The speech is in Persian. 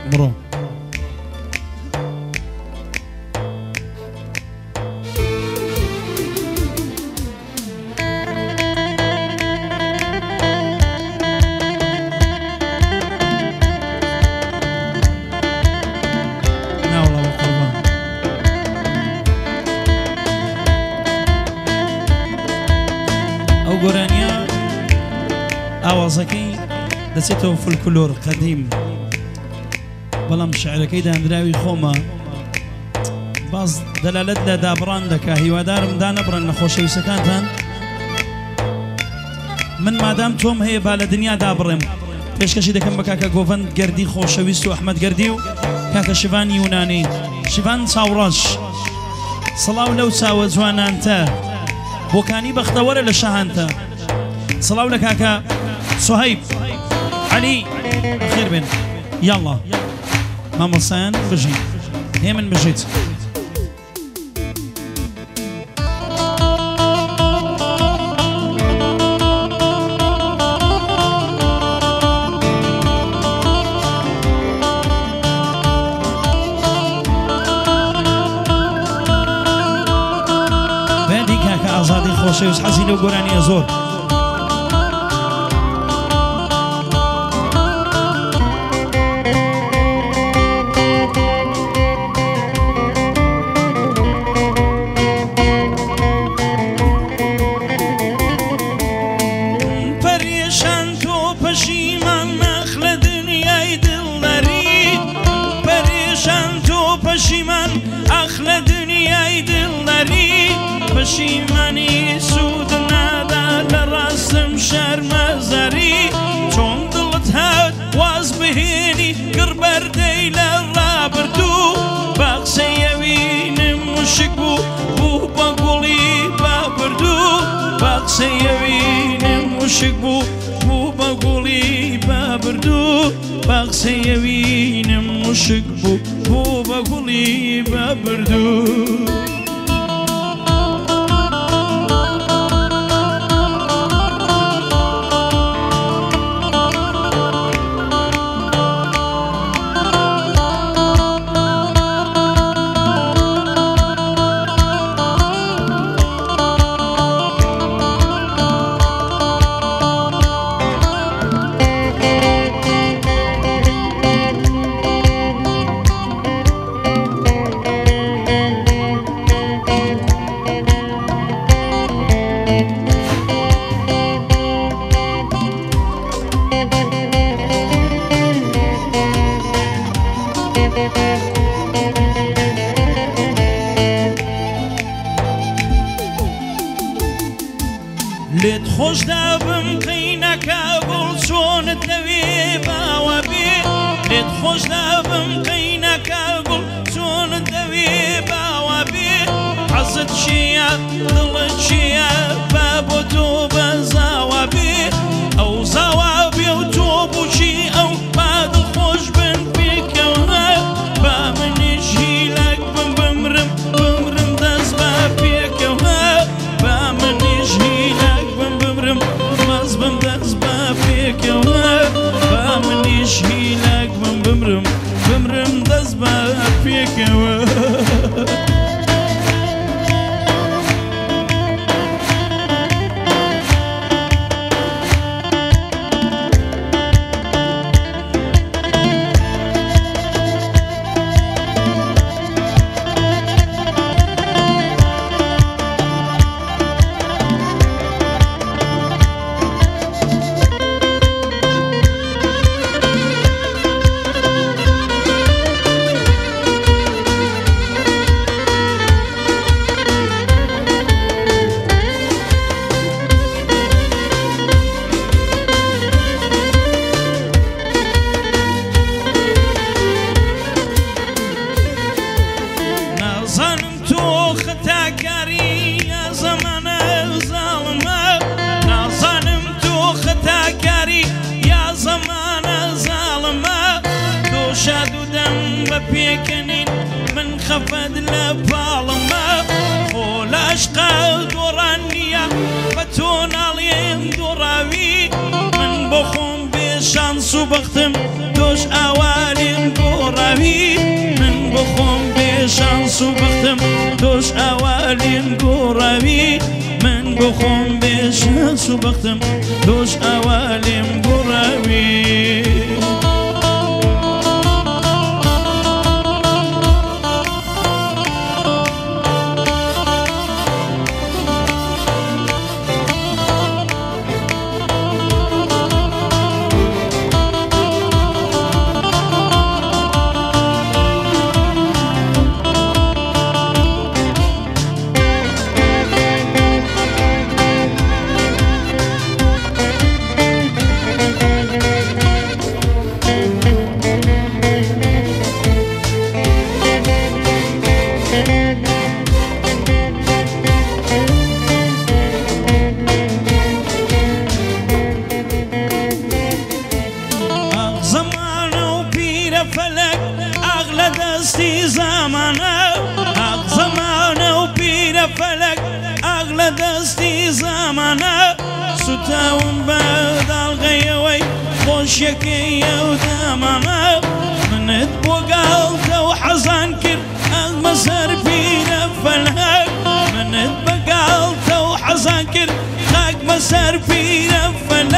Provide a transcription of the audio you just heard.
بڕۆ گۆرانیە ئاوازەکەی دەچێتەوە فولکلۆر قەدیم بەڵام شعرەکەی دانراوی خۆمە باز دەلالەت لە دابڕان دەکا هیوادارم دانەبڕن نەخۆشەویستەکانتان من مادام تۆم هەیە با لە دنیا دابڕێم پێشکەشی دەکەم بە کاکە گۆڤەند گەردی خۆشەویست و ئەحمەد گەردی و کاکە شیڤان یونانی شیڤان چاوڕەش سڵاو لەو چاوە جوانانتە بۆکانی بەختەوەرە لە شەهانتە سڵاو لە کاکە سوهەیب عەلی خێر بێن یاڵڵا مامۆسایان بژین هێ من بژیت بەدی کاکە ئازادی خۆشەویست حەزی لەو گۆرانیە زۆر پەشیمانی سوود نادا لە ڕاستم شەرمەزەری چۆن دڵت هات واز بهێنی گڕبەردەی لە ڕابردوو بە قسەیەوینم مشک بوو بوو بە گوڵی بابردوو بە قسەیەوینم مشک بوو بوو بە گوڵی بابردوو بە قسەیەوینم مشک بوو بوو بە گوڵی بابردوو لێت خۆش دابم قەینەکە گوڵ چۆنت لەوێ باوە بێ لێت خۆش دابم قەینەکە گوڵ چۆنت لەوێ باوە بێ حەزت چییە دڵت چییە با بۆ تۆ بەزاوە بێ ئەو زاوا بێ و تۆ بچی ئەو با دڵخۆش بن پێکەوە با منیش هیلەک بم بمرم بمرم دەست بە پێکەوە با منیش هیلەک مەز بم دەست بە پێکەوە با منیش هیلەک بم بمرم بمرم دەست بە پێکەوە پێکەنین من خەفەت لە پاڵمە خۆ لە عەشقا دۆڕان نییە بە تۆ ناڵێم دۆڕاوی من بۆ خۆم بێ شانس و بەختم تۆش ئاوارێم بۆ خۆم بێشەس و بەختم دۆش ئاوالێم گوڕاوی فلك أغلى دستي زمانه زمانه وبير فلك أغلى دستي زمانه ستاون بدل غيوي خوشيكي ودمانه منت بوقالت وحزن كر المسر فينا فلك منت بقالت وحزن كر خاك مسر فينا فلك